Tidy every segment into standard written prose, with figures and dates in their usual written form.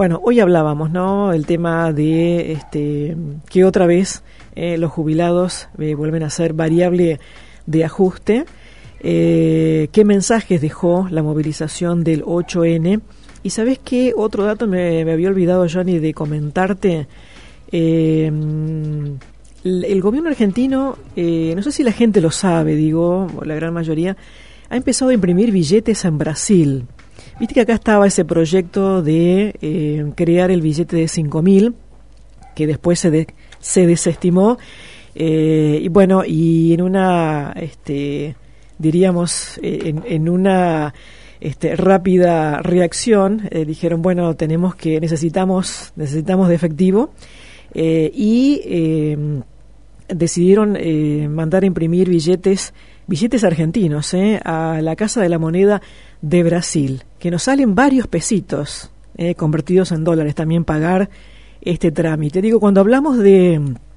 Bueno, hoy hablábamos, ¿no? El tema de que otra vez los jubilados vuelven a ser variable de ajuste. ¿Qué mensajes dejó la movilización del 8N? Y ¿sabés qué? Otro dato me había olvidado, Johnny, de comentarte. El gobierno argentino, no sé si la gente lo sabe, digo, o la gran mayoría, ha empezado a imprimir billetes en Brasil. Viste que acá estaba ese proyecto de crear el billete de 5.000, que después se desestimó, y bueno, y en una, diríamos, en una rápida reacción, dijeron, bueno, necesitamos de efectivo, y decidieron mandar a imprimir billetes argentinos a la Casa de la Moneda de Brasil, que nos salen varios pesitos convertidos en dólares también pagar este trámite. Digo, cuando hablamos de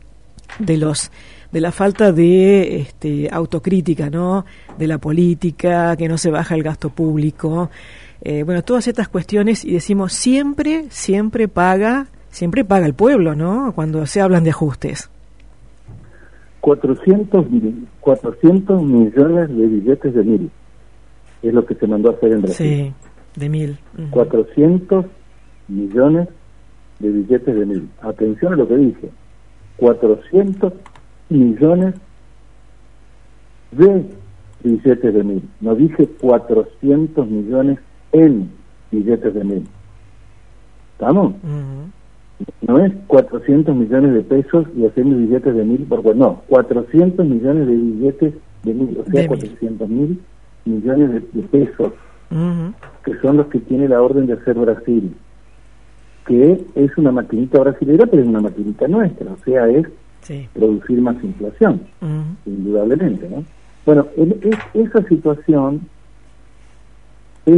la falta de autocrítica, ¿no? De la política, que no se baja el gasto público, bueno, todas estas cuestiones, y decimos siempre paga el pueblo, ¿no? Cuando se hablan de ajustes. 400 millones de billetes de 1.000 es lo que se mandó a hacer en Brasil. Sí, de 1.000. 400 millones de billetes de 1.000. Atención a lo que dije. 400 millones de billetes de 1.000. No dije 400 millones en billetes de 1.000. ¿Estamos? No es 400 millones de pesos y haciendo billetes de 1.000 por no, 400 millones de billetes de 1.000, o sea, 400.000 millones de pesos, que son los que tiene la orden de hacer Brasil, que es una maquinita brasilera, pero es una maquinita nuestra, o sea, es producir más inflación, indudablemente, ¿no? Bueno, esa situación es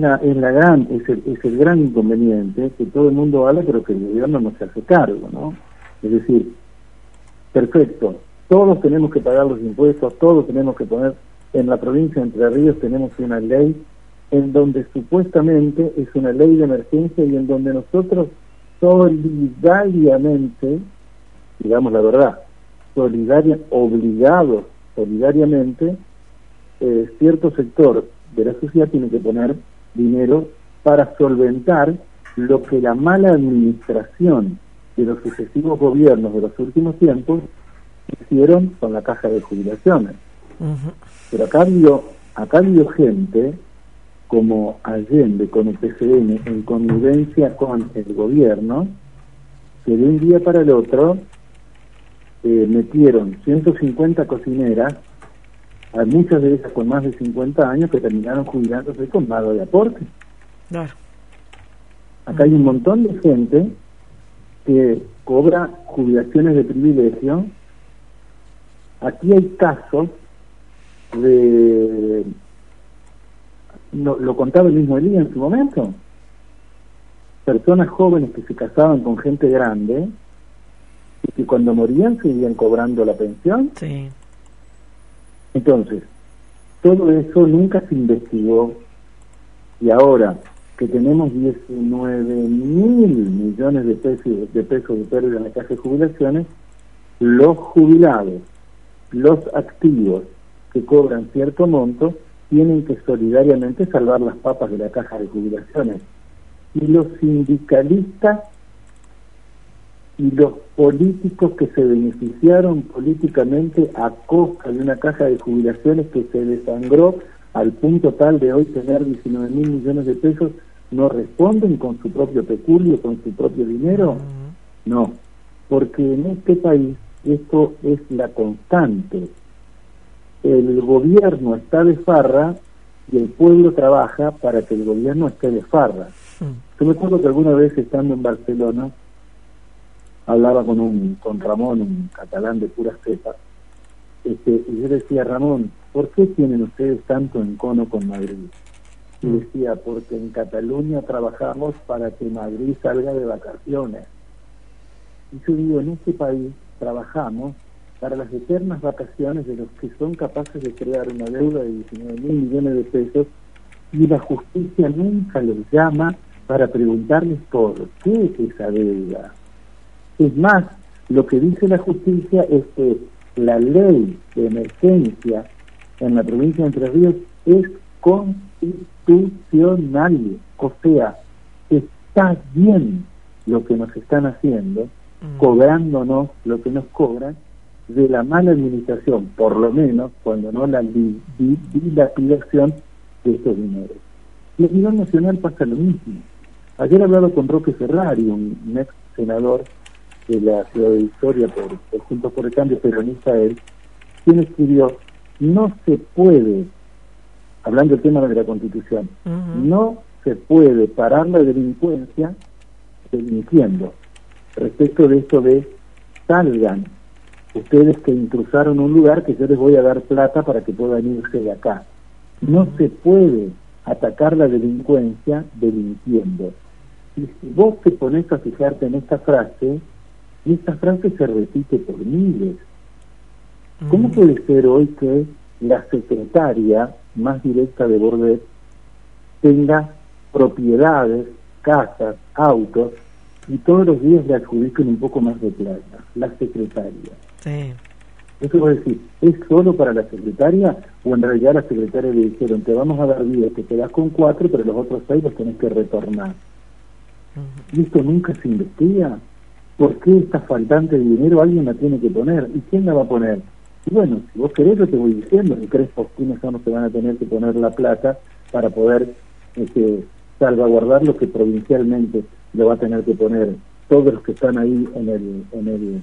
el gran inconveniente, que todo el mundo habla pero que el gobierno no se hace cargo, ¿no? Es decir, perfecto, todos tenemos que pagar los impuestos, todos tenemos que poner, en la provincia de Entre Ríos tenemos una ley en donde supuestamente es una ley de emergencia y en donde nosotros solidariamente, digamos la verdad, obligados solidariamente, cierto sector de la sociedad tiene que poner dinero para solventar lo que la mala administración de los sucesivos gobiernos de los últimos tiempos hicieron con la caja de jubilaciones. Pero acá ha habido gente como Allende con el PCN en connivencia con el gobierno, que de un día para el otro metieron 150 cocineras, a muchas de ellas con más de 50 años, que terminaron jubilándose con nada de aporte. Claro. Acá hay un montón de gente que cobra jubilaciones de privilegio. Aquí hay casos de... lo contaba el mismo Elías en su momento. Personas jóvenes que se casaban con gente grande y que cuando morían seguían cobrando la pensión. Sí. Entonces, todo eso nunca se investigó, y ahora que tenemos 19.000 millones de pesos de pérdida en la caja de jubilaciones, los jubilados, los activos que cobran cierto monto, tienen que solidariamente salvar las papas de la caja de jubilaciones. Y los sindicalistas y los políticos que se beneficiaron políticamente a costa de una caja de jubilaciones que se desangró al punto tal de hoy tener 19.000 millones de pesos, ¿no responden con su propio peculio, con su propio dinero? No, porque en este país esto es la constante. El gobierno está de farra y el pueblo trabaja para que el gobierno esté de farra. Yo me acuerdo que alguna vez estando en Barcelona hablaba con Ramón, un catalán de pura cepa, y yo decía: Ramón, ¿por qué tienen ustedes tanto encono con Madrid? Y decía: porque en Cataluña trabajamos para que Madrid salga de vacaciones. Y yo digo, en este país trabajamos para las eternas vacaciones de los que son capaces de crear una deuda de 19.000 millones de pesos, y la justicia nunca los llama para preguntarles por qué esa deuda. Es más, lo que dice la justicia es que la ley de emergencia en la provincia de Entre Ríos es constitucional, o sea, está bien lo que nos están haciendo, cobrándonos lo que nos cobran, de la mala administración, por lo menos, cuando no la dilapidación de estos dineros. Y a nivel nacional pasa lo mismo. Ayer hablaba con Roque Ferrari, un ex senador de la ciudad de Victoria por Juntos por el Cambio, peronista él, quien escribió: no se puede, hablando del tema de la Constitución, no se puede parar la delincuencia delinquiendo. Respecto de esto de salgan ustedes que intrusaron un lugar, que yo les voy a dar plata para que puedan irse de acá. No se puede atacar la delincuencia delinquiendo. Y si vos te pones a fijarte en esta frase, y esta frase se repite por miles. ¿Cómo puede ser hoy que la secretaria más directa de Bordet tenga propiedades, casas, autos, y todos los días le adjudiquen un poco más de plata? La secretaria. Sí. Eso va a decir, ¿es solo para la secretaria? O en realidad la secretaria le dijeron, te vamos a dar 10, te quedas con 4, pero los otros 6 los tenés que retornar. Y esto nunca se investiga. ¿Por qué esta faltante de dinero alguien la tiene que poner? ¿Y quién la va a poner? Y bueno, si vos querés, yo te voy diciendo, si crees por quiénes son los que van a tener que poner la plata para poder salvaguardar lo que provincialmente lo va a tener que poner todos los que están ahí en el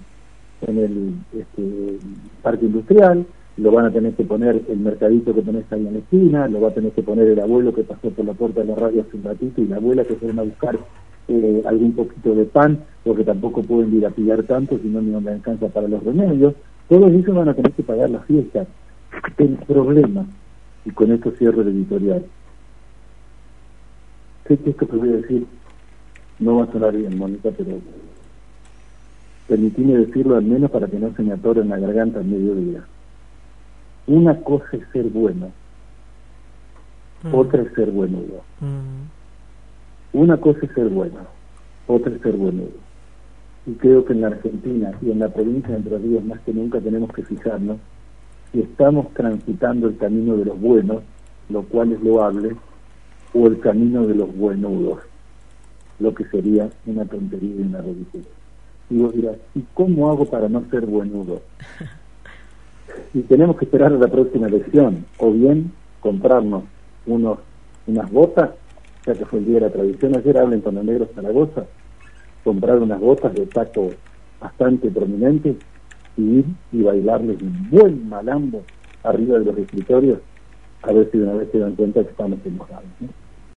parque industrial, lo van a tener que poner el mercadito que tenés ahí en la esquina, lo va a tener que poner el abuelo que pasó por la puerta de la radio hace un ratito y la abuela que fueron a buscar algún poquito de pan, porque tampoco pueden dilapidar tanto, si no ni me alcanza para los remedios. Todos ellos van a tener que pagar las fiestas. El problema, y con esto cierro el editorial, sé que esto que voy a decir no va a sonar bien, Mónica, pero permitime decirlo al menos para que no se me atore en la garganta al mediodía. Una cosa es ser bueno, otra es ser buenudo. Una cosa es ser bueno, otra es ser buenudo. Y creo que en la Argentina y en la provincia de Entre Ríos más que nunca tenemos que fijarnos si estamos transitando el camino de los buenos, lo cual es loable, o el camino de los buenudos, lo que sería una tontería y una ridiculez. Y vos dirás, ¿y cómo hago para no ser buenudo? Y tenemos que esperar a la próxima elección, o bien comprarnos unas botas, ya que fue el día de la tradición, ayer hablen con el negro Zaragoza, comprar unas botas de taco bastante prominentes y ir y bailarles un buen malambo arriba de los escritorios, a ver si de una vez se dan cuenta que estamos enojados, ¿no?